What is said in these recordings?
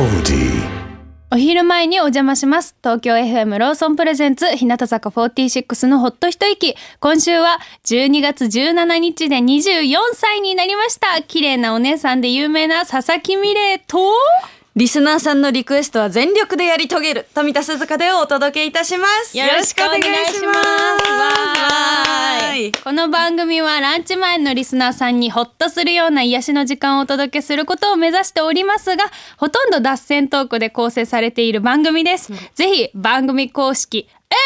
お昼前にお邪魔します。東京 FM ローソンプレゼンツ日向坂46のほっと一息。今週は12月17日で24歳になりました。綺麗なお姉さんで有名な佐々木美玲とリスナーさんのリクエストは全力でやり遂げる富田鈴香でお届けいたします。 よろしくお願いします。わーい。この番組はランチ前のリスナーさんにホッとするような癒しの時間をお届けすることを目指しておりますが、ほとんど脱線トークで構成されている番組です。ぜひ番組公式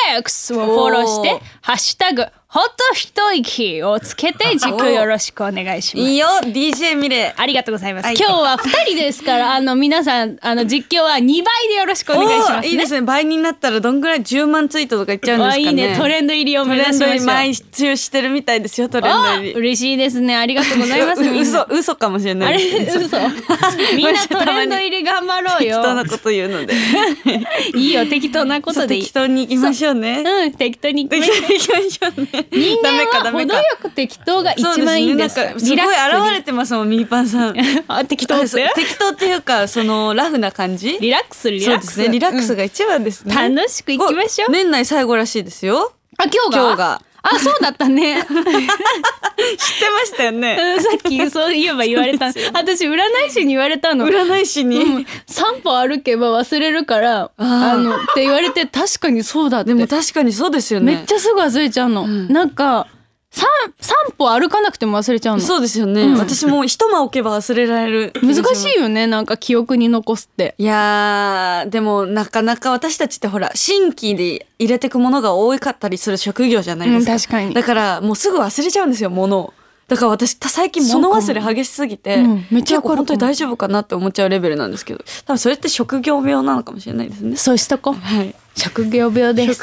X をフォローしてハッシュタグほっと一息をつけて軸よろしくお願いします。 いいよ DJ ミレ。 ありがとうございます。今日は2人ですから皆さん実況は2倍でよろしくお願いしますね。 いいですね。倍になったらどんぐらい10万ツイートとかいっちゃうんですかね。 いいね。トレンド入りを目指しましょう。 トレンド毎週してるみたいですよ。トレンド入り嬉しいですね。ありがとうございます。 嘘かもしれない。 あれ嘘みんなトレンド入り頑張ろうよ。 適当なこと言うのでいいよ。適当なことでいい。 適当に行きましょうね。 適当に行きましょうね。 人間は程よく適当が一番いいんです。 すごい現れてますもんミーパンさん。 適当っていうかそのラフな感じ。 リラックス。 そうですね。リラックスが一番ですね。 楽しく行きましょう。 年内最後らしいですよ。 今日が。そうだったね。知ってましたよね。 さっきそう言われた。私占い師に言われたの。 占い師に、 3歩歩けば忘れるからって言われて、確かにそうだって。 でも確かにそうですよね。 めっちゃすぐ忘れちゃうの。なんか3歩歩かなくても忘れちゃうの。 そうですよね。私も一間置けば忘れられる。 難しいよね。なんか記憶に残すって。 いやーでもなかなか私たちってほら新規で入れてくものが多かったりする職業じゃないですか。 確かに。 だからもうすぐ忘れちゃうんですよ物を。だから私最近物忘れ激しすぎて、 めっちゃ本当に大丈夫かなって思っちゃうレベルなんですけど、多分それって職業病なのかもしれないですね。 そうしとこう。 はい。 職業病です。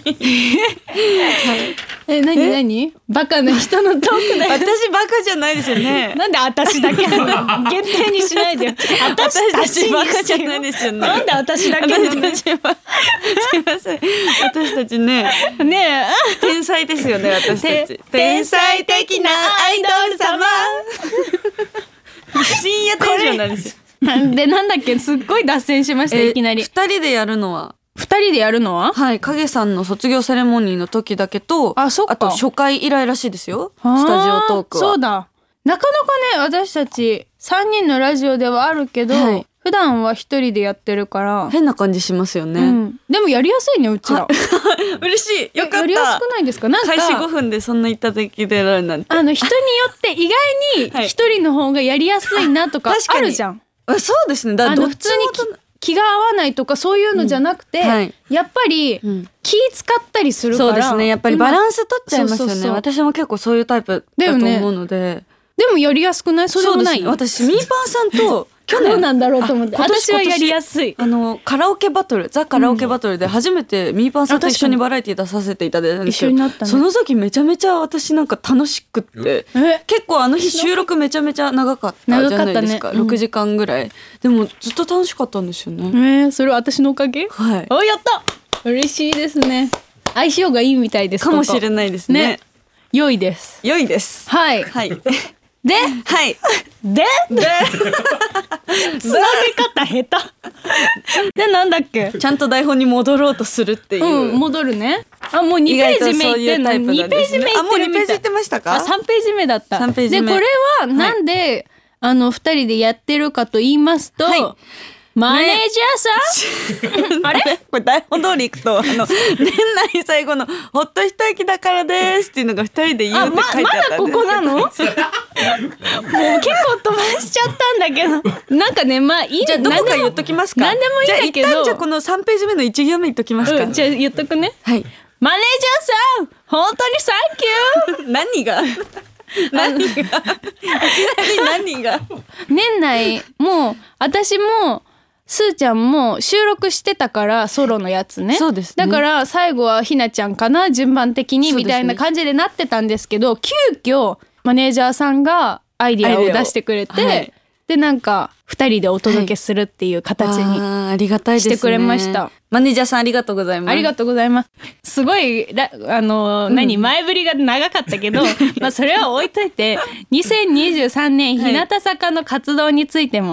何バカな人のトークだよ。 私バカじゃないですよね。 なんで私だけ限定にしないでよ。 私たちバカじゃないですよね。 なんで私だけなの。すいません。私たちね天才ですよね。私たち天才的なアイドル様。深夜テンションなんですよ。 でなんだっけ、すっごい脱線しました。いきなり 2人でやるのははい、 影さんの卒業セレモニーの時だけと、あと初回以来らしいですよ。スタジオトークは。 そうだ。なかなかね、私たち3人のラジオではあるけど、普段は1人でやってるから変な感じしますよね。 でもやりやすいね、うちら。 嬉しい。よかった。 やりやすくないですか。なんか開始5分でそんな言っただけでやるなんて。 人によって意外に1人の方がやりやすいなとかあるじゃん。 そうですね。だから普通に気が合わないとかそういうのじゃなくて、やっぱり気使ったりするから。 そうですね。やっぱりバランス取っちゃいますよね。私も結構そういうタイプだと思うので。 でもやりやすくない？そうでもない？ 私ミーパンさんと去年なんだろうと思って。私はやりやすい。 カラオケバトル、ザカラオケバトルで初めてミーパンさんと一緒にバラエティ出させていただいたんですけど、その時めちゃめちゃ私なんか楽しくって、結構あの日収録めちゃめちゃ長かったじゃないですか。6時間ぐらい。でもずっと楽しかったんですよね。 それは私のおかげ？はい。やった。嬉しいですね。相性がいいみたいです。 かもしれないですね。 良いです。 良いです。 はい。 はい。 で、つなげ方下手。で、なんだっけ。 ちゃんと台本に戻ろうとするっていう。 戻るね。もう2ページ目いってんの。2ページ目いってるみたい。 もう2ページいってましたか ？3ページ目だった。 3ページ目。 で、これはなんで2人でやってるかと言いますと、マネージャーさん、あれこれ台本通りいくと年内最後のほっと一息だからですっていうのが2人で言うって書いてあったんです。 まだここなの？もう結構飛ばしちゃったんだけど、なんかね、いい。 じゃあどこか言っときますか。 何でもいいんだけど、 じゃあこの3ページ目の1行目言っときますか。 じゃあ言っとくね。 はい。 マネージャーさん、本当にサンキュー。 何が何が年内もう私もすーちゃんも収録してたから、ソロのやつね。 そうですね。 だから最後はひなちゃんかな、順番的にみたいな感じでなってたんですけど、急遽マネージャーさんがアイディアを出してくれて、でなんか2人でお届けするっていう形にしてくれました。 マネージャーさんありがとうございます。 ありがとうございます。すごい前振りが長かったけどそれは置いといて、2023年日向坂の活動についても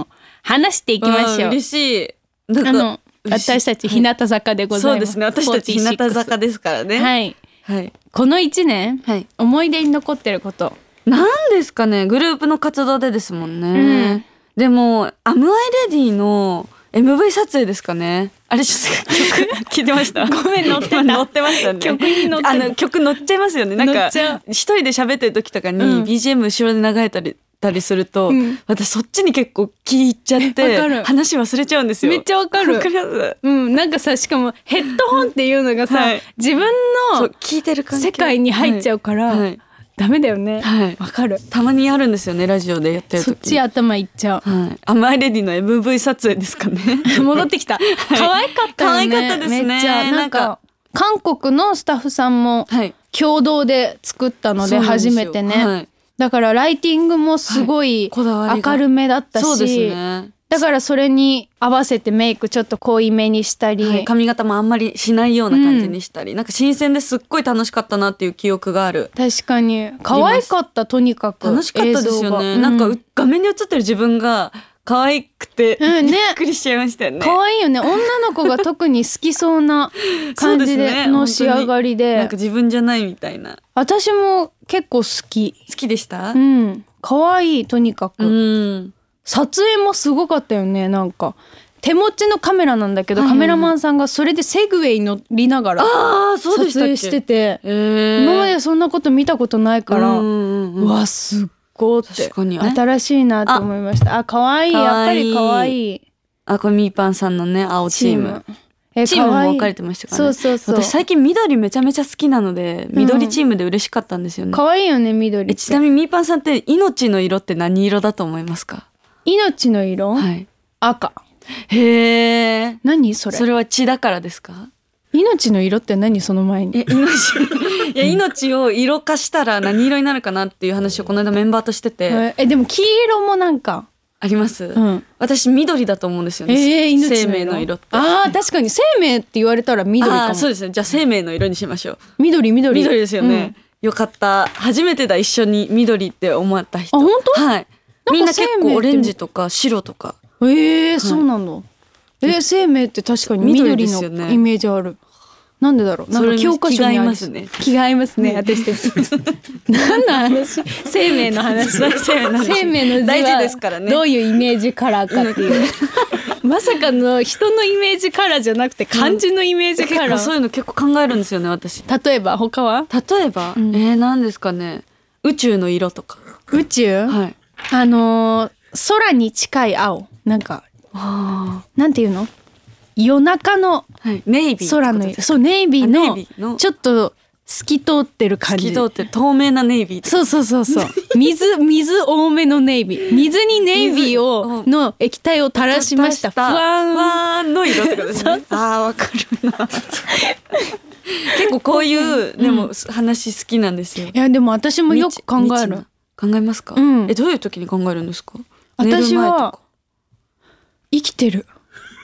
話していきましょう。 嬉しい。 私たち日向坂でございます。 そうですね、私たち日向坂ですからね。 はい、 はい、 この1年、 はい、 思い出に残ってることなんですかね。グループの活動でですもんね、でもアムアイレディの MV 撮影ですかね。あれちょっと曲聞いてました？ ごめん、乗ってた。 乗ってましたね。 曲に乗ってた。 曲乗っちゃいますよね。なんか一人で喋ってる時とかに BGM 後ろで流れたりすると、私そっちに結構聞いちゃって話忘れちゃうんですよ。 めっちゃわかる。なんかさ、しかもヘッドホンっていうのがさ、自分の聞いてる世界に入っちゃうから、ダメだよね。わかる。 たまにあるんですよね、ラジオでやってる時。 そっち頭いっちゃう。 アムアイレディの MV 撮影ですかね。 戻ってきた。可愛かったよね。 可愛かったですね。 めっちゃなんか韓国のスタッフさんも共同で作ったので初めてね。だからライティングもすごい明るめだったし、そうですね。だからそれに合わせてメイクちょっと濃いめにしたり、 髪型もあんまりしないような感じにしたり、なんか新鮮ですっごい楽しかったなっていう記憶がある。 確かに可愛かった。とにかく楽しかったですよね。なんか画面に映ってる自分が可愛くてびっくりしちゃいましたよね。 可愛いよね。女の子が特に好きそうな感じでの仕上がりで、 なんか自分じゃないみたいな。 私も結構好きでした。 可愛い。とにかく撮影もすごかったよね。なんか手持ちのカメラなんだけど、カメラマンさんがそれでセグウェイ乗りながら撮影してて、今までそんなこと見たことないから、うわすっごいって新しいなと思いました。可愛い。やっぱり可愛い。 これミーパンさんのね、青チームチームも分かれてましたからね。そう私最近緑めちゃめちゃ好きなので、緑チームで嬉しかったんですよね。 可愛いよね、緑。 ちなみにミーパンさんって命の色って何色だと思いますか？ 命の色？赤。 へえ。 何それ？ それは血だからですか？ 命の色って何？その前に。 命を色化したら何色になるかなっていう話をこの間メンバーとしてて。 でも黄色もなんかあります、私緑だと思うんですよね、生命の色って。 確かに生命って言われたら緑かも。 そうですね。じゃあ生命の色にしましょう。 緑ですよね、よかった。初めてだ、一緒に緑って思った人。 本当？ はい。みんな結構オレンジとか白とか。 そうなの。生命って確かに緑のイメージある。なんでだろう。なんか教科書にある。気が合いますね。私たち。何の話？生命の話。生命の字大事ですからね。 どういうイメージカラーかっていう。まさかの人のイメージカラーじゃなくて漢字のイメージカラー。 そういうの結構考えるんですよね、私。 例えば他は？ 例えば、何ですかね。宇宙の色とか。 宇宙？はい。空に近い青。なんかなんていうの？夜中のネイビー空の色。そう、ネイビーのちょっと透き通ってる感じ。 透き通って透明なネイビー。 そう水多めのネイビー。水にネイビーの液体を垂らしました。ふわんの色ってことですね。わかるな。結構こういうでも話好きなんですよ。 いやでも私もよく考える。 考えますか？どういう時に考えるんですか？ 私は生きてる。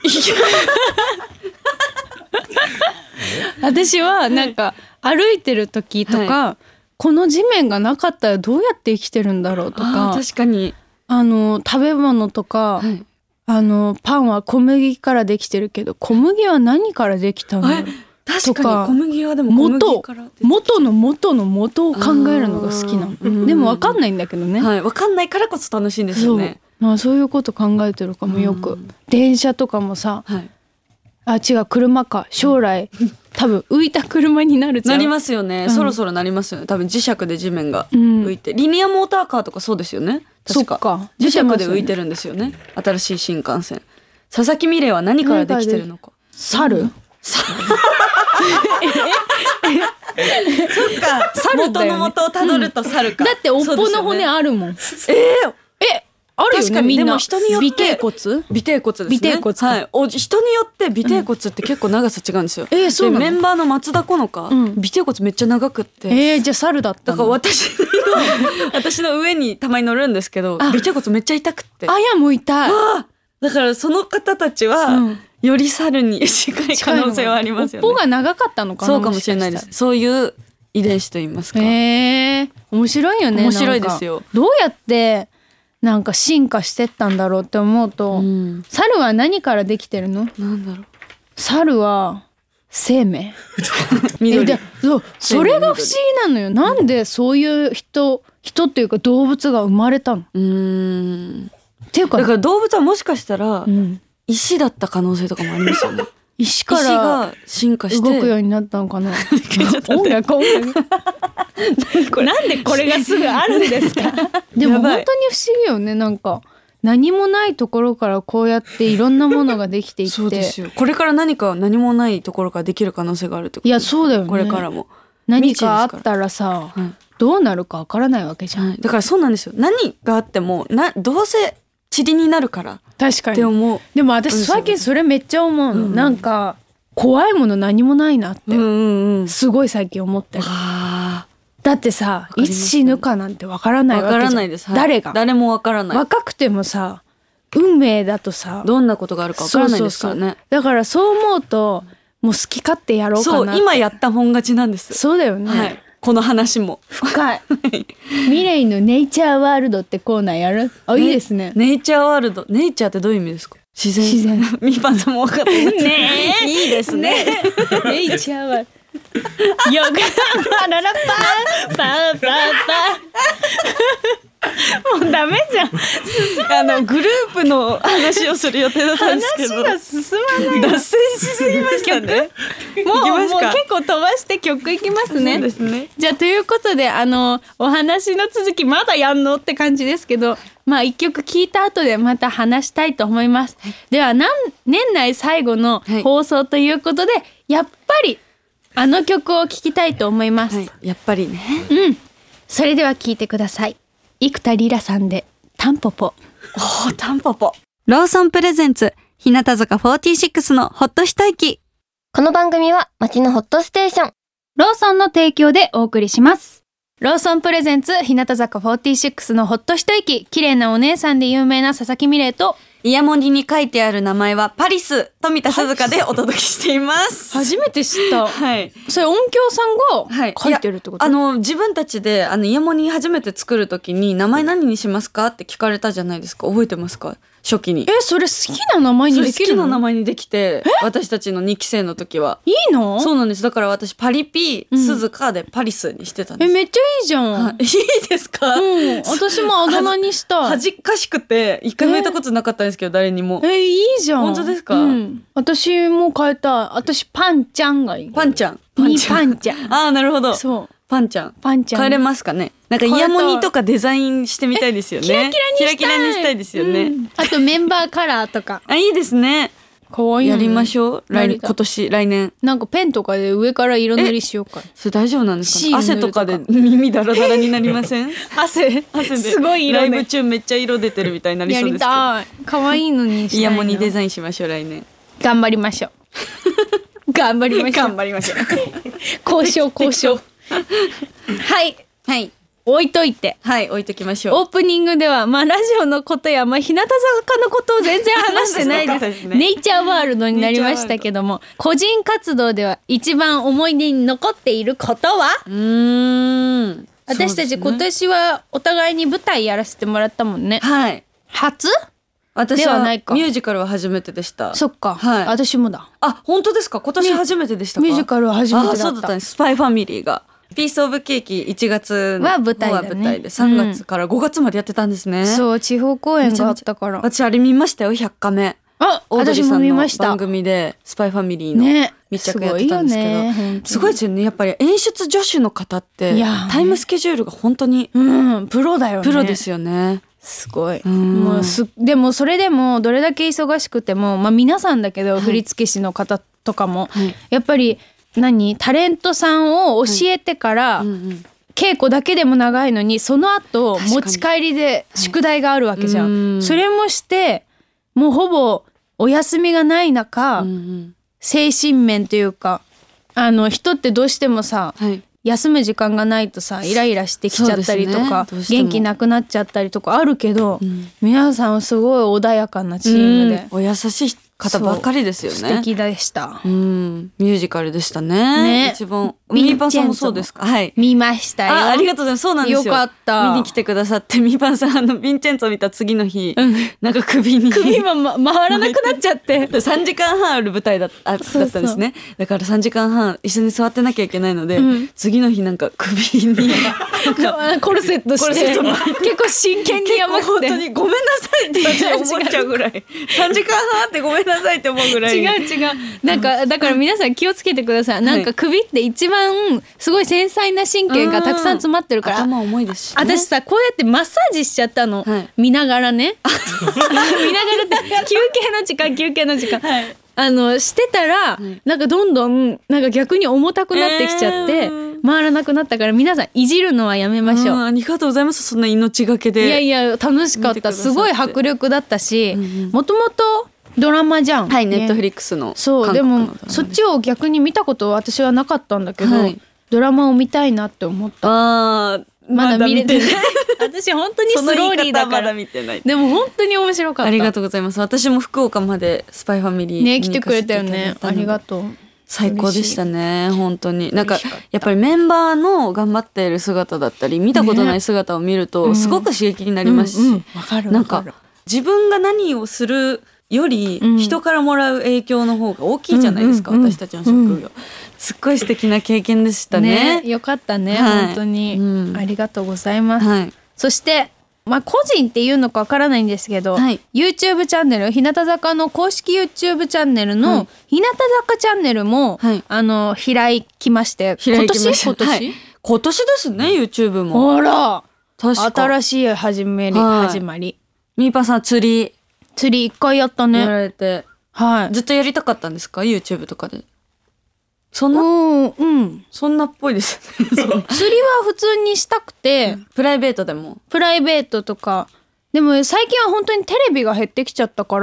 私はなんか歩いてる時とか、この地面がなかったらどうやって生きてるんだろうとか。 確かに食べ物とか、パンは小麦からできてるけど小麦は何からできたの？ 確かに小麦はでも小麦から元の元を考えるのが好きなの。でも分かんないんだけどね。 分かんないからこそ楽しいんですよね。 そういうこと考えてるかもよく。電車とかもさ、違う、車か。将来多分浮いた車になるじゃん。 なりますよね、そろそろなりますよね。多分磁石で地面が浮いて、リニアモーターカーとかそうですよね。確か磁石で浮いてるんですよね、新しい新幹線。佐々木美玲は何からできてるのか。 猿？ そっか、元の元をたどると猿か。 だっておっぽの骨あるもん。あるよね、みんな。でも人によって尾てい骨ですね。人によって尾てい骨って結構長さ違うんですよ。そうなの？メンバーの松田好花、尾てい骨めっちゃ長くって。じゃあ猿だったんだ。だから私の上にたまに乗るんですけど、尾てい骨めっちゃ痛くって。もう痛い。だからその方たちはより猿に近い可能性はありますよね。尾っぽが長かったのかな。そうかもしれないです。そういう遺伝子と言いますか。面白いよね。面白いですよ。どうやってなんか進化してったんだろうって思うと、猿は何からできてるの？ なんだろう。 猿は生命緑。 それが不思議なのよ。なんでそういう人っていうか動物が生まれたの？っていうかだから動物はもしかしたら石だった可能性とかもありますよね。 石から進化して動くようになったのかな。音楽なんでこれがすぐあるんですか？でも本当に不思議よね。なんか何もないところからこうやっていろんなものができていってそうですよ。これから何か何もないところからできる可能性があるってこと。 いやそうだよね。 これからも何かあったらさ、どうなるかわからないわけじゃん、 だからそうなんですよ。何があってもどうせ塵になるから確かにって思う。 でも私最近それめっちゃ思うの、なんか怖いもの何もないなって、すごい最近思ってる。だってさ、いつ死ぬかなんてわからないわけじゃん。わからないです、 誰もわからない。 若くてもさ、運命だとさ、 どんなことがあるかわからないですからね。 だからそう思うともう好き勝手やろうかなって。 そう、今やったもん勝ちなんです。 そうだよね、 この話も深い。ミレイのネイチャーワールドってコーナーやる？いいですね。 ネイチャーワールド。ネイチャーってどういう意味ですか？自然。ミーパンさんも分かってるね。いいですね。 ネイチャーワールド。よくパララパーパーパーパー。もうダメじゃん。 グループの話をする予定だったんですけど、 話が進まない。 脱線しすぎましたね。 もう結構飛ばして曲いきますね。 そうですね。 じゃあということでお話の続きまだやんのって感じですけど、まあ一曲聴いた後でまた話したいと思います。では年内最後の放送ということで、やっぱりあの曲を聴きたいと思います。 やっぱりね。 それでは聴いてください。生田リラさんでタンポポ。 タンポポ。ローソンプレゼンツ日向坂46のほっと一息。 この番組は街のホットステーションローソンの提供でお送りします。ローソンプレゼンツ日向坂46のほっと一息。綺麗なお姉さんで有名な佐々木美玲と、 イヤモニに書いてある名前はパリス、富田鈴香でお届けしています。 初めて知った。それ音響さんが書いてるってこと？ 自分たちでイヤモニ初めて作るときに名前何にしますかって聞かれたじゃないですか。覚えてますか？初期に。 それ好きな名前にできるの？ 好きな名前にできて、私たちの2期生の時は。 いいの？ そうなんです。だから私パリピ鈴香でパリスにしてたんです。 めっちゃいいじゃん。 いいですか？ 私もあだ名にしたい。 恥ずかしくて一回も言ったことなかったんですけど、誰にも。 いいじゃん。 本当ですか？ 私も変えたい。私パンちゃんがいい。 パンちゃん。 パンちゃん。 なるほど。 そう。 パンちゃん。 変えれますかね。なんかイヤモニとかデザインしてみたいですよね。キラキラにしたいですよね。 あとメンバーカラーとか。 いいですね。 かわいい。 やりましょう。来年。 なんかペンとかで上から色塗りしようか。 それ大丈夫なんですかね？汗とかで耳ダラダラになりません？汗ですごい色で。ライブ中めっちゃ色出てるみたいになりそうですけど。 やりたい。かわいいのにしたいな。 イヤモニデザインしましょう、来年。 頑張りましょう。頑張りましょう。交渉。はい。置いといて。 置いときましょう。 オープニングでは、ラジオのことや、日向坂のことを全然話してないです。ネイチャーワールドになりましたけども、個人活動では一番思い出に残っていることは？私たち今年はお互いに舞台やらせてもらったもんね。初？ 私はミュージカルは初めてでした。 そっか。私もだ。 本当ですか？今年初めてでしたか？ ミュージカルは初めてだった。 そうだったんです。スパイファミリーが。ピースオブケーキ1月のは舞台で 3月から5月までやってたんですね。 そう、地方公演があったから。 私あれ見ましたよ、100カメ。 私も見ました。 番組でスパイファミリーの密着やってたんですけど、すごいですよね。やっぱり演出助手の方ってタイムスケジュールが本当にプロだよね。 プロですよね。 すごい。でもそれでもどれだけ忙しくても、皆さんだけど振付師の方とかもやっぱりタレントさんを教えてから、稽古だけでも長いのにその後持ち帰りで宿題があるわけじゃん。それもしてもうほぼお休みがない中、精神面というか人ってどうしてもさ、休む時間がないとさイライラしてきちゃったりとか、元気なくなっちゃったりとかあるけど、皆さんすごい穏やかなチームで、 お優しい方ばっかりですよね。 素敵でした。 ミュージカルでしたね。一番ミーパンさんもそうですか？はい。 見ましたよ。 ありがとうございます。そうなんですよ。 よかった。 見に来てくださってミーパンさんヴィンチェンツォ見た次の日、なんか首も回らなくなっちゃって 3時間半ある舞台だったんですね。だから3時間半椅子に座ってなきゃいけないので、次の日なんか首にコルセットして結構真剣にやばくて本当にごめんなさいって私思っちゃうぐらい3時間半ってごめんなさいって思うぐらい。 違うなんかだから皆さん気をつけてください。なんか首って一番すごい繊細な神経がたくさん詰まってるから、 頭重いですし、ね、 私さこうやってマッサージしちゃったの、見ながらね見ながらって休憩の時間、してたら、なんかどんどんなんか逆に重たくなってきちゃって、回らなくなったから皆さんいじるのはやめましょう。 ありがとうございます。そんな命がけで。 いや楽しかった。すごい迫力だったし、もともとドラマじゃん。 はい、ネットフリックスの。 そうでもそっちを逆に見たことは私はなかったんだけど、ドラマを見たいなって思った。まだ見れてない私本当にスローリーだからでも本当に面白かった。 ありがとうございます。私も福岡までスパイファミリーね来てくれたよね。ありがとう。 最高でしたね。本当になんかやっぱりメンバーの頑張っている姿だったり見たことない姿を見るとすごく刺激になりますし、なんか自分が何をするより人からもらう影響の方が大きいじゃないですか、私たちの職業。すっごい素敵な経験でしたね。 よかったね、本当に、ありがとうございます。そして個人っていうのかわからないんですけど、YouTube チャンネル日向坂の公式 YouTube チャンネルの日向坂チャンネルも、開きまして、今年ですね。 YouTube もあら新しい始まり。 みーぱんさん釣り一回やったね。 やられて、ずっとやりたかったんですか？ YouTube とかで。そんなっぽいです釣りは普通にしたくて、 プライベートとかでも最近は本当にテレビが減ってきちゃったから、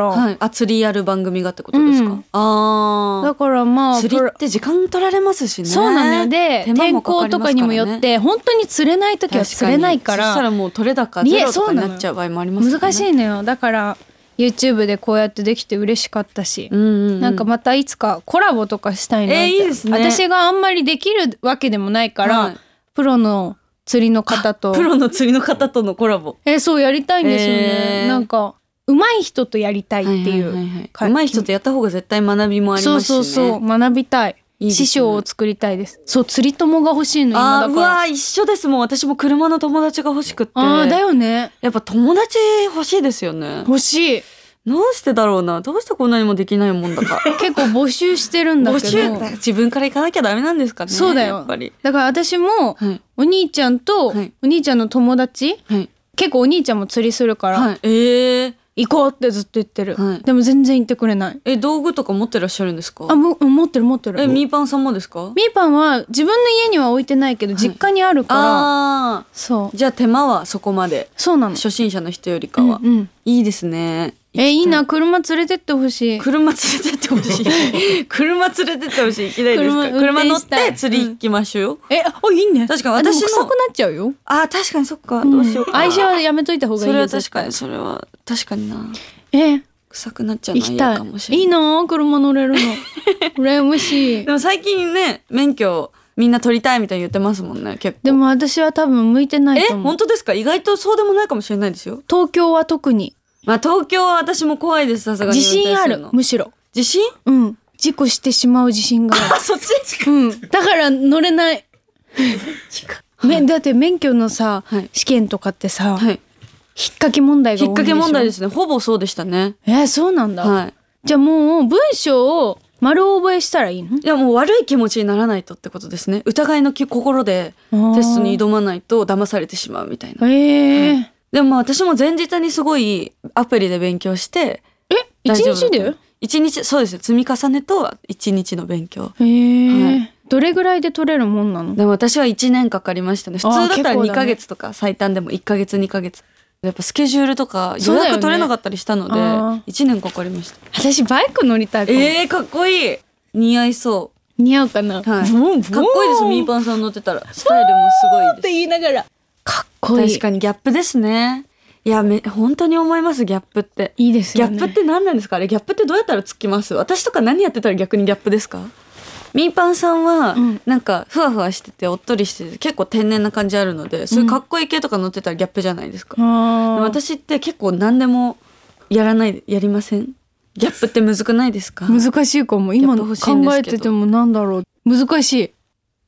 釣りやる番組がってことですか？だから釣りって時間取られますしね。 そうなのよ。で天候とかにもよって本当に釣れない時は釣れないから、 そしたらもう取れ高ゼロとかになっちゃう場合もありますよね。 難しいのよ。だからYouTube でこうやってできて嬉しかったし、なんかまたいつかコラボとかしたいなって。 いいですね。 私があんまりできるわけでもないから、プロの釣りの方とのコラボ。 そうやりたいんですよね。なんか上手い人とやりたいっていう。 上手い人とやった方が絶対学びもありますしね。そう学びたい。師匠を作りたいです。そう釣り友が欲しいの今だから。 うわ一緒です。もん私も車の友達が欲しくって。 だよね。 やっぱ友達欲しいですよね。 欲しい。 どうしてだろうな。どうしてこんなにもできないもんだか。 結構募集してるんだけど。 自分から行かなきゃダメなんですかね。 そうだよ。やっぱりだから私も、お兄ちゃんと、お兄ちゃんの友達、結構お兄ちゃんも釣りするから、行こうってずっと言ってる、でも全然行ってくれない。道具とか持ってらっしゃるんですか？ 持ってる。ミーパンさんもですか？ ミーパンは自分の家には置いてないけど、実家にあるから、そうじゃあ手間はそこまで。 そうなの。 初心者の人よりかは、いいですね。 いいな。車連れてってほしい。 車連れてってほしい。行きたいですか？車乗って釣り行きましょうよ。 いいね。 確かに私の臭くなっちゃうよ。 確かにそっか。どうしようか。 愛車はやめといた方がいいよ。 それは確かにな。臭くなっちゃうのは嫌かもしれない。 いいな車乗れるの。羨ましい。 でも最近ね免許みんな取りたいみたいに言ってますもんね。結構。 でも私は多分向いてないと思う。 本当ですか？意外とそうでもないかもしれないですよ。 東京は特に。 東京は私も怖いです。さすがに自信ある。むしろ自信？ 事故してしまう自信がある。 そっち？ だから乗れない。だって免許のさ、試験とかってさ、引っ掛け問題が多いでしょ。 引っ掛け問題ですね。ほぼそうでしたね。 そうなんだ。じゃあもう文章を丸覚えしたらいいの？ いやもう悪い気持ちにならないとってことですね。疑いの心でテストに挑まないと騙されてしまうみたいな。でも私も前日にすごいアプリで勉強して。 1日で ？1日、そうです。積み重ねと1日の勉強。 どれぐらいで取れるもんなの？ でも私は1年かかりましたね。普通だったら2ヶ月とか、最短でも1ヶ月2ヶ月。やっぱスケジュールとか予約取れなかったりしたので、1年かかりました。 私バイク乗りたいかも。 かっこいい。似合いそう。 似合うかな？ かっこいいです。ミーパンさん乗ってたらスタイルもすごいです。 って言いながらかっこいい。 確かにギャップですね。 いや本当に思います。ギャップっていいですよね。 ギャップって何なんですか？あれギャップってどうやったらつきます？私とか何やってたら逆にギャップですか？みーぱんさんはなんかふわふわしてておっとりしてて結構天然な感じあるので、そういうかっこいい系とか乗ってたらギャップじゃないですか。でも私って結構何でもやりません？ギャップってむずくないですか？ 難しいかも。今の考えててもなんだろう、難しい。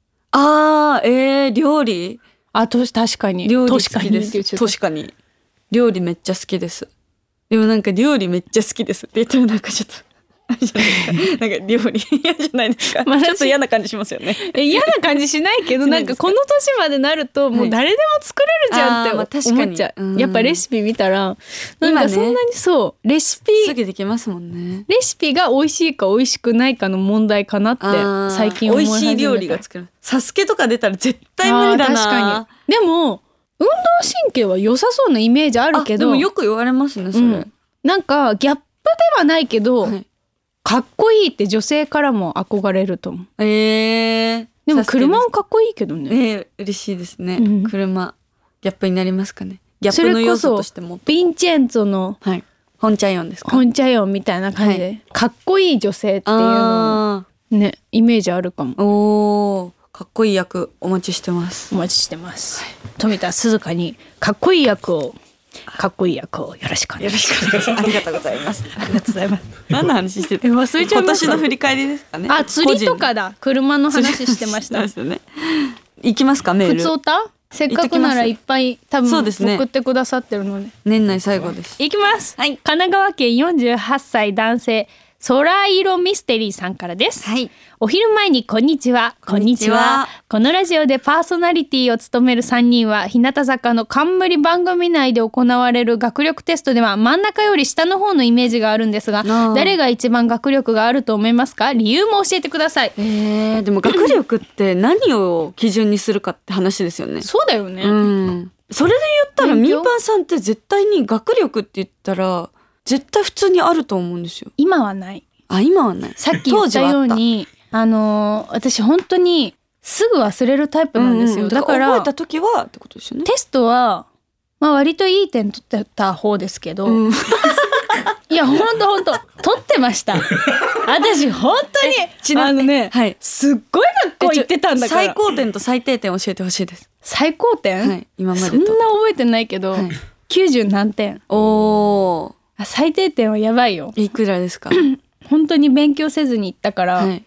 料理確かに料理好きです。確かに料理めっちゃ好きです。でもなんか料理めっちゃ好きですって言ったらなんかちょっとあれじゃないですか。なんか料理嫌じゃないですか。ちょっと嫌な感じしますよね。 嫌な感じしないけどなんかこの年までなるともう誰でも作れるじゃんって思っちゃう。やっぱレシピ見たらなんかそんなにレシピすぐできますもんね。 レシピが美味しいか美味しくないかの問題かなって最近思い始めた。 美味しい料理が作る。サスケとか出たら絶対無理だな。 確かに。でも運動神経は良さそうなイメージあるけど、 でもよく言われますねそれ、 なんかギャップではないけど、かっこいいって女性からも憧れると思う。でも車もかっこいいけどね。 嬉しいですね、車ギャップになりますかね。ギャップの要素としてもヴィンチェンツォの、 ホンチャヨンですか？ ホンチャヨンみたいな感じで、かっこいい女性っていうのもねイメージあるかも。 かっこいい役お待ちしてます。 お待ちしてます、富田鈴香にかっこいい役をよろしくお願いします。 ありがとうございます。ありがとうございます。何の話してて？ 忘れちゃいました。 今年の振り返りですかね。 釣りとかだ。車の話してました。 ですよね。行きますかメール。 ふつおた？せっかくならいっぱい多分送ってくださってるので。 年内最後です。 行きます。神奈川県48歳男性空色ミステリーさんからです。お昼前にこんにちは。こんにちは。このラジオでパーソナリティを務める3人は日向坂の冠番組内で行われる学力テストでは真ん中より下の方のイメージがあるんですが、誰が一番学力があると思いますか？理由も教えてください。 でも学力って何を基準にするかって話ですよね。 そうだよね。 それで言ったらみーぱんさんって絶対に学力って言ったら絶対普通にあると思うんですよ。 今はない。 今はない。 さっき言ったように私本当にすぐ忘れるタイプなんですよ。だから覚えた時はってことですよね。 テストは割といい点取ってた方ですけど、いやほんと取ってました。私本当にすっごい学校行ってたんだから。 最高点と最低点教えてほしいです。 最高点？ 今までとそんな覚えてないけど、90何点。最低点はやばいよ。 いくらですか？ 本当に勉強せずに行ったから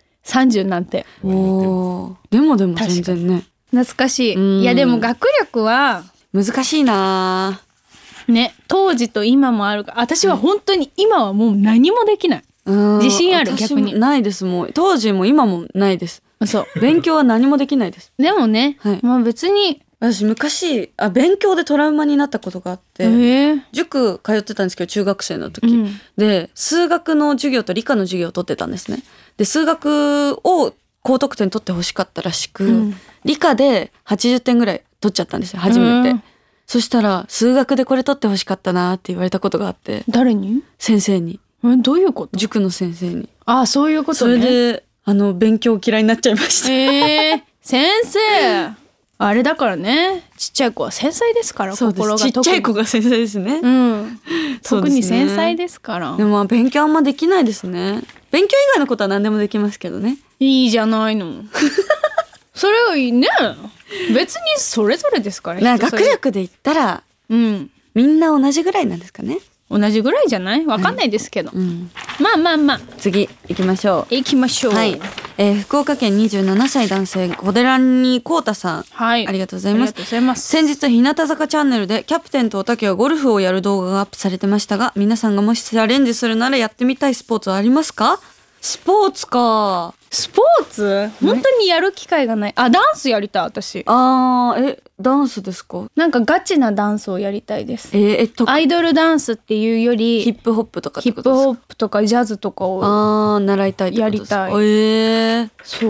、30何点。 でも全然ね。 懐かしい。いやでも学力は難しいなね。当時と今もあるから、私は本当に今はもう何もできない。自信ある？逆にないです。もう当時も今もないです。勉強は何もできないです。 でもね、別に私昔勉強でトラウマになったことがあって、塾通ってたんですけど中学生の時、で数学の授業と理科の授業を取ってたんですね。で数学を高得点取ってほしかったらしく、理科で80点ぐらい取っちゃったんですよ初めて。そしたら数学でこれ取ってほしかったなって言われたことがあって。 誰に？ 先生に。 どういうこと？ 塾の先生に。 そういうことね。 それで勉強嫌いになっちゃいました。 先生あれだからね、ちっちゃい子は繊細ですから。心がちっちゃい子が繊細ですね。 特に繊細ですから。 でも勉強あんまできないですね。勉強以外のことは何でもできますけどね。 いいじゃないの。それはいいね。別にそれぞれですから。 学力で言ったら、みんな同じぐらいなんですかね。 同じぐらいじゃない？わかんないですけど、まあ次行きましょう。福岡県27歳男性小寺にこうたさん、ありがとうございます。先日日向坂チャンネルでキャプテンとおたけがゴルフをやる動画がアップされてましたが、皆さんがもしチャレンジするならやってみたいスポーツはありますか？スポーツか。 スポーツ？本当にやる機会がない。ダンスやりたい私。 ダンスですか？ なんかガチなダンスをやりたいです。アイドルダンスっていうよりヒップホップとかヒップホップとかジャズとかを習いたいってことですか？ やりたい。 そう。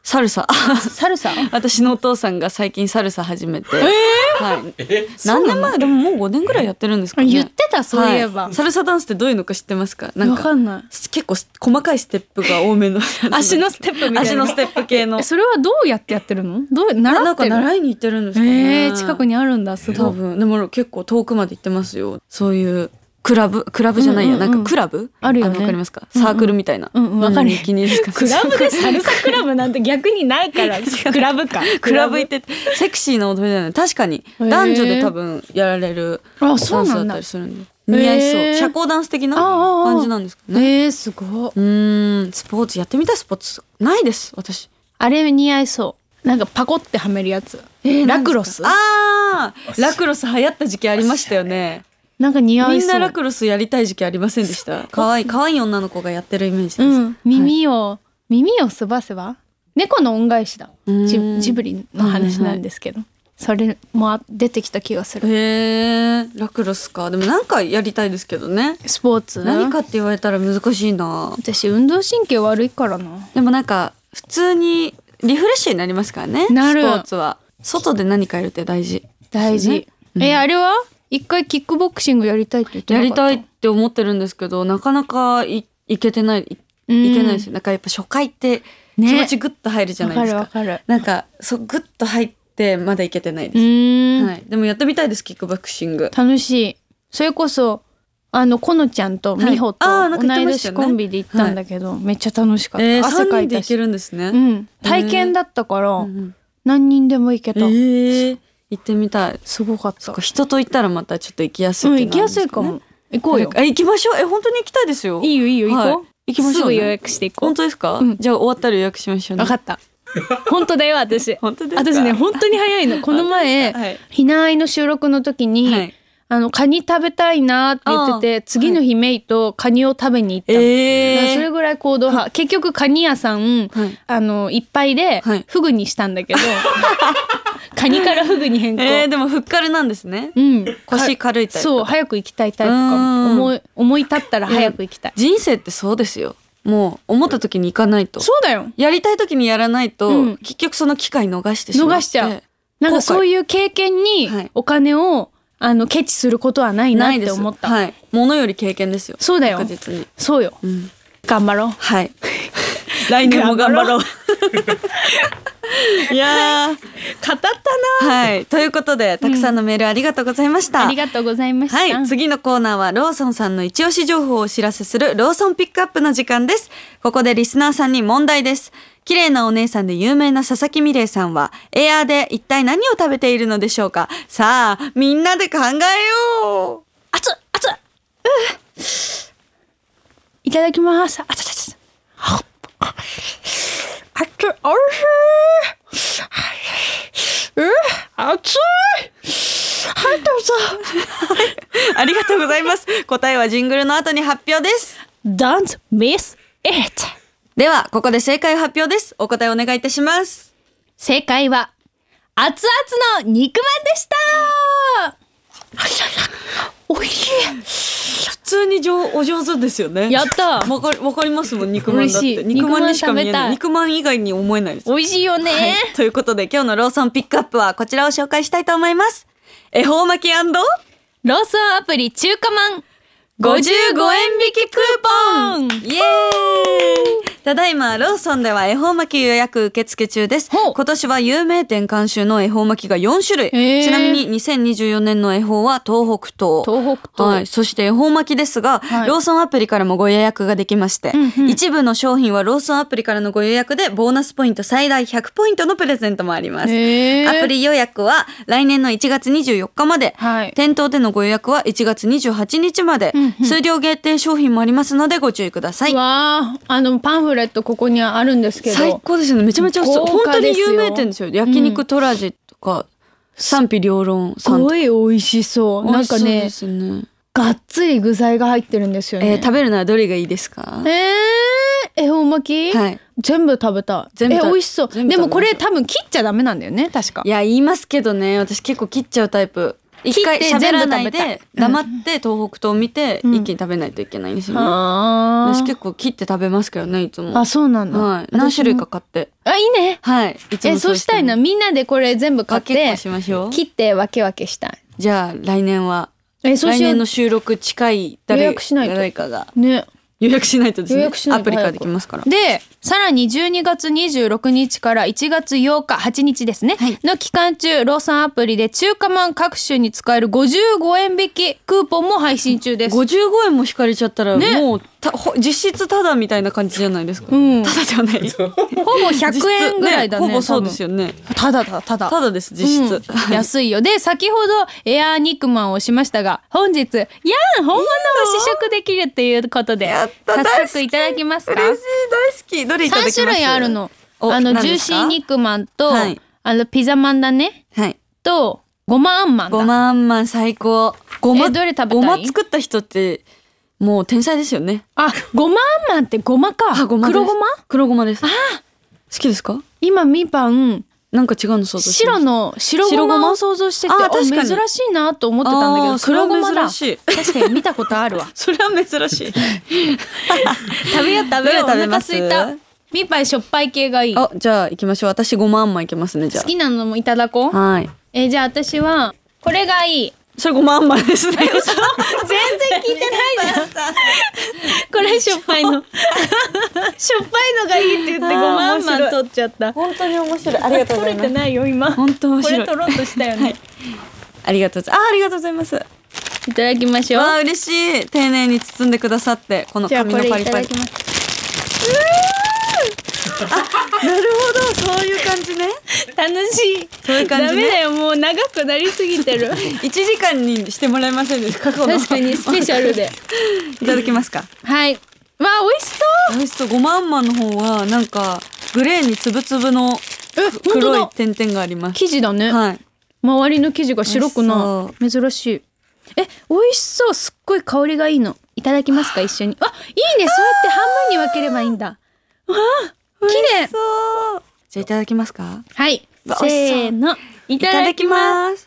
サルササルサ私のお父さんが最近サルサ始めて、はい、何年前でももう5年ぐらいやってるんですかね。 言ってた、そういえば、 はい、サルサダンスってどういうのか知ってますか？なんかわかんない。 結構細かいステップが多めの足のステップみたいな。 足のステップ系の。 それはどうやってやってるの？習ってる？ なんか習いに行ってるんですかね。 近くにあるんだ。すごい。 多分でも結構遠くまで行ってますよ。そういうクラブじゃないや、なんかクラブあるよね。 わかりますか？サークルみたいな。 わかる。 気にですか？ クラブでサルサクラブなんて逆にないからクラブか。 クラブ行ってセクシーな踊りだよね。確かに男女で多分やられるダンスだったりするんで似合いそう。社交ダンス的な感じなんですかね。 すごい。 スポーツやってみたい。スポーツないです私。 あれ似合いそう。なんかパコってはめるやつ。ラクロス。 ラクロス流行った時期ありましたよね。 なんか似合いそう。 みんなラクロスやりたい時期ありませんでした？可愛い女の子がやってるイメージです。 耳をすばせば猫の恩返しだ。ジブリの話なんですけど、それも出てきた気がする。 ラクロスか。でもなんかやりたいですけどね。 スポーツ何かって言われたら難しいな。 私運動神経悪いからな。 でもなんか普通にリフレッシュになりますからね。スポーツは外で何かやるって大事、ね。あれは一回キックボクシングやりたいって言ってなかった？やりたいって思ってるんですけど、なかなかいけてない、いけないですよ。なんかやっぱ初回って気持ちグッと入るじゃないですか。わかる。なんかグッと入ってまだいけてないです。はい。でもやってみたいです、キックボクシング。 楽しい。それこそこのちゃんと美穂と同い年コンビで行ったんだけど、めっちゃ楽しかった。汗かいたし。3人で行けるんですね。体験だったから何人でも行けた。行ってみたい。すごかった。人と行ったらまたちょっと行きやすいってなるんですかね。行きやすいかも。行こうよ。行きましょう。本当に行きたいですよ。いいよ行こう。行きましょう。すぐ予約していこう。本当ですか？じゃあ終わったら予約しましょうね。分かった。本当だよ私。本当ですか？私ね本当に早いの。この前ひなあいの収録の時にカニ食べたいなって言ってて、次の日メイとカニを食べに行ったの。それぐらい行動派。結局カニ屋さんいっぱいでフグにしたんだけど。カニからフグに変更。でもふっかるなんですね。腰軽いタイプ。そう、早く行きたいタイプかも。思い立ったら早く行きたい。人生ってそうですよ。もう思った時に行かないと。そうだよ。やりたい時にやらないと、結局その機会逃してしまって。逃しちゃう。なんかそういう経験にお金をケチすることはないなって思った。はい。物より経験ですよ。そうだよ。確実に。そうよ。頑張ろう。はい。来年も頑張ろう。いやー、語ったな。はい。ということで、たくさんのメールありがとうございました。ありがとうございました。はい。次のコーナーはローソンさんの一押し情報をお知らせするローソンピックアップの時間です。ここでリスナーさんに問題です。綺麗なお姉さんで有名な佐々木美玲さんはエアーで一体何を食べているのでしょうか？さあ、みんなで考えよう。熱っいただきます。熱っおいしい。熱い。はい、どうぞ。ありがとうございます。答えはジングルの後に発表です。Don't miss it。ではここで正解発表です。お答えお願いいたします。正解は熱々の肉まんでした。おいしい。普通にお上手ですよね。やった。わかりますもん。肉まんだって。肉まんにしか見えない。肉まん以外に思えないです。美味しいよね、はい、ということで今日のローソンピックアップはこちらを紹介したいと思います。恵方巻き&ローソンアプリ中華まん55円引きクーポン。イエーイ。ただいまローソンでは恵方巻き予約受付中です。今年は有名店監修の恵方巻きが4種類。ちなみに2024年の恵方は東北東。はい。そして恵方巻きですが、ローソンアプリからもご予約ができまして、一部の商品はローソンアプリからのご予約でボーナスポイント最大100ポイントのプレゼントもあります。アプリ予約は来年の1月24日まで、店頭でのご予約は1月28日まで、数量限定商品もありますのでご注意ください。わー、パンフレットここにあるんですけど最高ですよね。めちゃめちゃ本当に有名店ですよ。焼肉トラジとか、賛否両論さん。すごい美味しそう。なんかね、がっつり具材が入ってるんですよね。食べるのはどれがいいですか？恵方巻き、はい、全部食べた。美味しそう。でもこれ多分切っちゃダメなんだよね、確か。いや言いますけどね、私結構切っちゃうタイプ。 一回喋らないで黙って東北東見て一気に食べないといけないんですよね。私結構切って食べますけどね、いつも。 あ、そうなんだ。 はい、何種類か買って。 あ、いいね。 はい。いつもそうしたいな。みんなでこれ全部買ってしましょう。 切って分け分けしたい。 じゃあ来年はそうしよう。 来年の収録近い誰かがね。 予約しないとですね。アプリからできますから。 で、さらに12月26日から1月8日、8日ですね、はい、の期間中、ローソンアプリで中華まん各種に使える55円引きクーポンも配信中です。 55円も引かれちゃったら、ね、もう実質タダみたいな感じじゃないですか。タダではない。 ほぼ100円ぐらいだね。 ほぼそうですよね。 タダだ、タダ。 タダです、実質。 安いよ。で、先ほどエアー肉まんをしましたが、本日、本物を試食できるということで、早速いただきますか。 嬉しい、大好き。どれいただきます？3 種類あるの。ジューシー肉まんと、ピザまんだね。はい。と、ごまあんまんだ。 ごまあんまん最高。 どれ食べたい？ ごま作った人って、もう天才ですよね。 あ、ごまあんまんってごまか。黒ごま？ 黒ごまです。好きですか？ 今みーぱんなんか違うの想像して白ごまを想像してて、珍しいなと思ってたんだけど、黒ごまだ。確かに見たことあるわ。 それは珍しい。 食べよう。お腹すいた。みーぱんしょっぱい系がいい。 じゃあ行きましょう。私ごまあんまんいけますね。じゃあ好きなのもいただこう。 はい。 じゃあ私はこれがいい。 それごまあんまんですね。全然聞いてないじゃん。これしょっぱいの。しょっぱいのがいいって言ってごまあんまん取っちゃった。 本当に面白い。ありがとうございます。 取れてないよ今。 本当面白い。 これ取ろうとしたよね。 ありがとうございます。 いただきましょう。 嬉しい。丁寧に包んでくださってこの紙のパリパリ。なるほど、そういう感じね。 楽しい。 そういう感じね。 ダメだよ、もう長くなりすぎてる。 1時間にしてもらえませんでしたか？ 確かにスペシャルで。 いただきますか。 はい。わあ、美味しそう。 美味しそう。ごまあんまんの方はなんかグレーにつぶつぶの黒い点々があります。 生地だね。はい。周りの生地が白くな。珍しい。美味しそう。すっごい香りがいいの。いただきますか、一緒に。いいね。そうやって半分に分ければいいんだ。わあ。綺麗。 じゃあいただきますか。 はい。せーの。いただきます。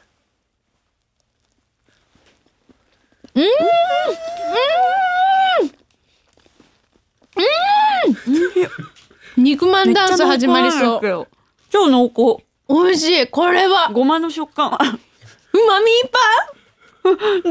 肉まんダンス始まりそう。 超濃厚。 美味しい。これはごまの食感。 うまみーパン。デリシャスジー。めっちゃ美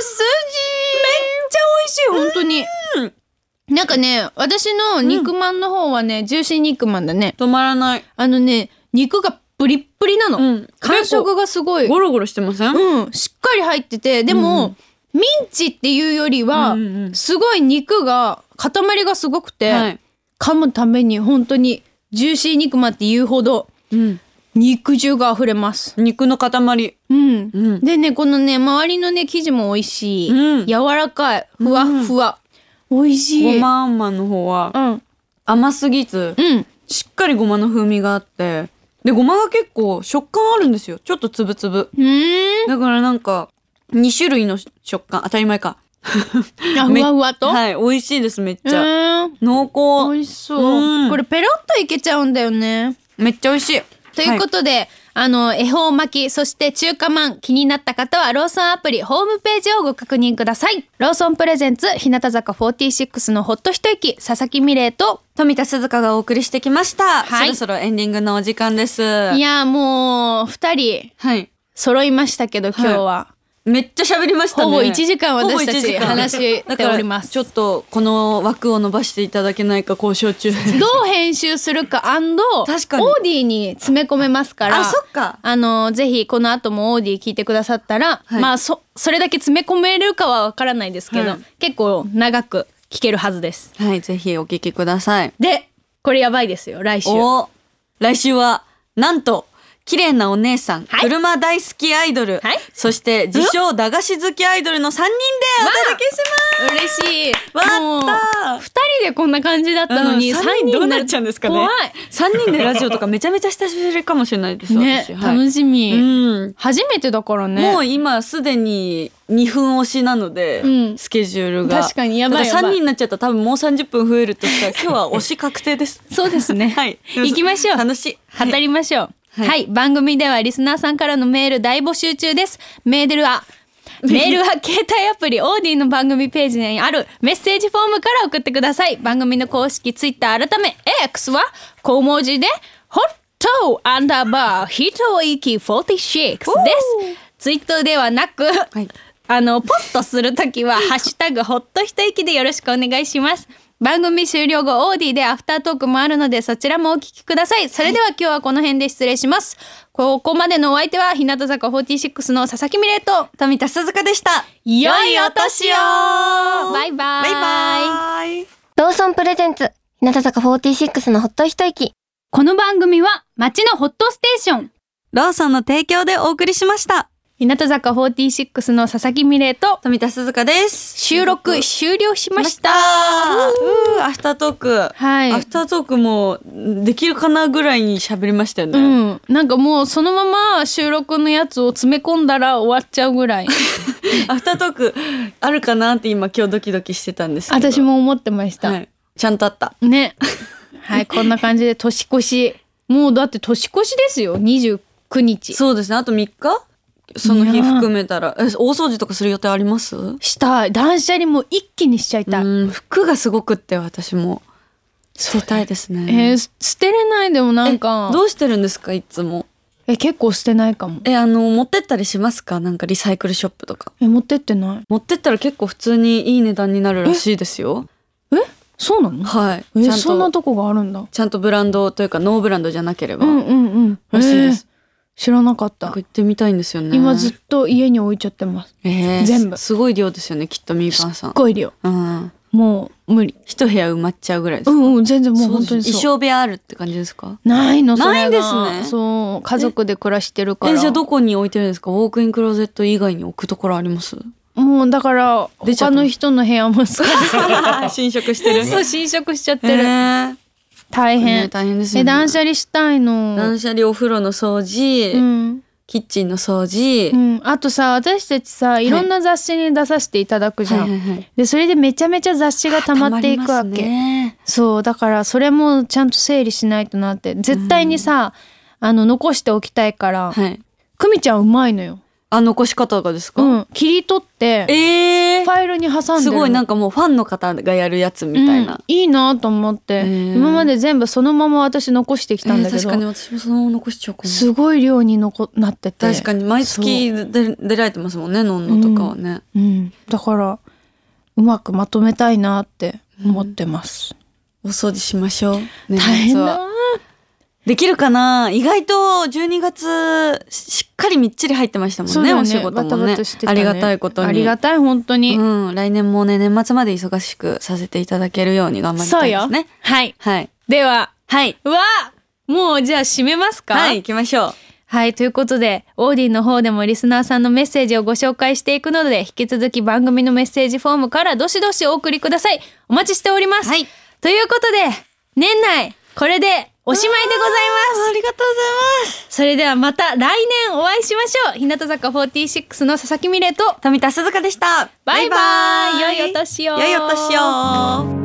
味しい、本当に。なんかね、私の肉まんの方はね、ジューシー肉まんだね。 止まらない。 肉がプリップリなの。感触がすごい。 ゴロゴロしてません？ しっかり入ってて、でも、ミンチっていうよりは、すごい肉が、塊がすごくて、噛むために本当にジューシー肉まんって言うほど、肉汁が溢れます。 肉の塊。 でね、このね、周りのね、生地も美味しい。柔らかい。ふわふわ。美味しい。 ごまあんまんの方は、甘すぎず、しっかりごまの風味があって、で、ごまが結構食感あるんですよ。ちょっとつぶつぶ。だからなんか、2種類の食感、当たり前か。 ふわふわと？ はい、美味しいです、めっちゃ。濃厚。 美味しそう。これペロッといけちゃうんだよね。 めっちゃ美味しい。 ということで、恵方巻き、そして中華まん、気になった方はローソンアプリホームページをご確認ください。ローソンプレゼンツ日向坂46のほっと一息、佐々木美玲と富田鈴香がお送りしてきました。そろそろエンディングのお時間です。 いや、もう2人揃いましたけど、今日は。 めっちゃ喋りましたね。 ほぼ1時間私たち話しております。 ちょっとこの枠を伸ばしていただけないか交渉中。 どう編集するか& 確かにオーディに詰め込めますから。 そっか。 ぜひこの後もオーディ聞いてくださったら、まあそれだけ詰め込めるかはわからないですけど、結構長く聞けるはずです。 はい、ぜひお聞きください。 で、これやばいですよ、来週。 来週はなんと綺麗なお姉さん、車大好きアイドル、そして自称駄菓子好きアイドルの3人でお届けします。 嬉しい。 わったー。2 人でこんな感じだったのに、3人どうなっちゃうんですかね。怖い。3人でラジオとかめちゃめちゃ久しぶりかもしれないです。 ね、楽しみ。初めてだからね。 もう今すでに2分押しなので、スケジュールが。 確かにやばいやばい。 3人になっちゃったら多分もう30分増えるとしたら今日は押し確定です。 そうですね。 はい。 行きましょう。 楽しい。 語りましょう。 はい、番組ではリスナーさんからのメール大募集中です。メールは携帯アプリオーディの番組ページにあるメッセージフォームから送ってください。番組の公式ツイッター改め X は小文字でホット_一息46です。ツイートではなく、はい、ポストするときはハッシュタグホット一息でよろしくお願いします。番組終了後オーディでアフタートークもあるのでそちらもお聞きください。それでは今日はこの辺で失礼します。ここまでのお相手は日向坂46の佐々木美玲と富田鈴香でした。 良いお年を。バイバイ。 バイバイ。 ローソンプレゼンツ日向坂46のホット一息。 この番組は街のホットステーションローソンの提供でお送りしました。 日向坂46の佐々木美玲と富田鈴香です。 収録終了しました。 アフタートーク、 はい、 アフタートークもできるかなぐらいに喋りましたよね、 なんかもうそのまま収録のやつを詰め込んだら終わっちゃうぐらいアフタートークあるかなって今日ドキドキしてたんですけど私も思ってました、 はい、ちゃんとあったねはいこんな感じで年越しもうだって年越しですよ29日。 そうですね、あと3日その日含めたら大掃除とかする予定あります？ したい。断捨離も一気にしちゃいたい。 服がすごくって私も捨てたいですね。 捨てれない。でもなんかどうしてるんですかいつも？ 結構捨てないかも。 持ってったりしますか？なんかリサイクルショップとか。 持ってってない。 持ってったら結構普通にいい値段になるらしいですよ。 そうなの？ はい。 そんなとこがあるんだ。 ちゃんとブランドというかノーブランドじゃなければらしいです。 知らなかった。 行ってみたいんですよね。 今ずっと家に置いちゃってます、全部。 すごい量ですよねきっとみーぱんさん。 すっごい量、もう無理。 一部屋埋まっちゃうぐらいですか？ 全然もう本当にそう。 衣装部屋あるって感じですか？ ないの。 ないんですね。 そう家族で暮らしてるから。 じゃあどこに置いてるんですか？ウォークインクローゼット以外に置くところあります？ もうだから他の人の部屋も侵食してる。 そう侵食しちゃってる。大変、大変ですよね。断捨離したいの。 断捨離、お風呂の掃除、キッチンの掃除、 あとさ私たちさいろんな雑誌に出させていただくじゃん、でそれでめちゃめちゃ雑誌が溜まっていくわけ、そうだからそれもちゃんと整理しないとなって。絶対にさ、残しておきたいから、久美ちゃんうまいのよ。 残し方がですか？ 切り取って、ファイルに挟んでる。 すごいなんかもうファンの方がやるやつみたいな、 いいなと思って、今まで全部そのまま私残してきたんだけど、 確かに私もそのまま残しちゃうかも。 すごい量になってて。 確かに毎月出られてますもんね、のんのとかはね、 だからうまくまとめたいなって思ってます、 お掃除しましょう。 大変だ。 できるかな。意外と12月しっかりみっちり入ってましたもんね、お仕事もね。ありがたいことに。 ありがたい本当に、 来年もね年末まで忙しくさせていただけるように頑張りたいですね。 はい、では、うわもうじゃあ締めますか？ 行きましょう。 はい、ということでオーディの方でもリスナーさんのメッセージをご紹介していくので引き続き番組のメッセージフォームからどしどしお送りください。お待ちしております、ということで年内これでおしまいでございます。 ありがとうございます。 それではまた来年お会いしましょう。日向坂46の佐々木美玲と富田鈴香でした。 バイバイ。良いお年を。 良いお年を。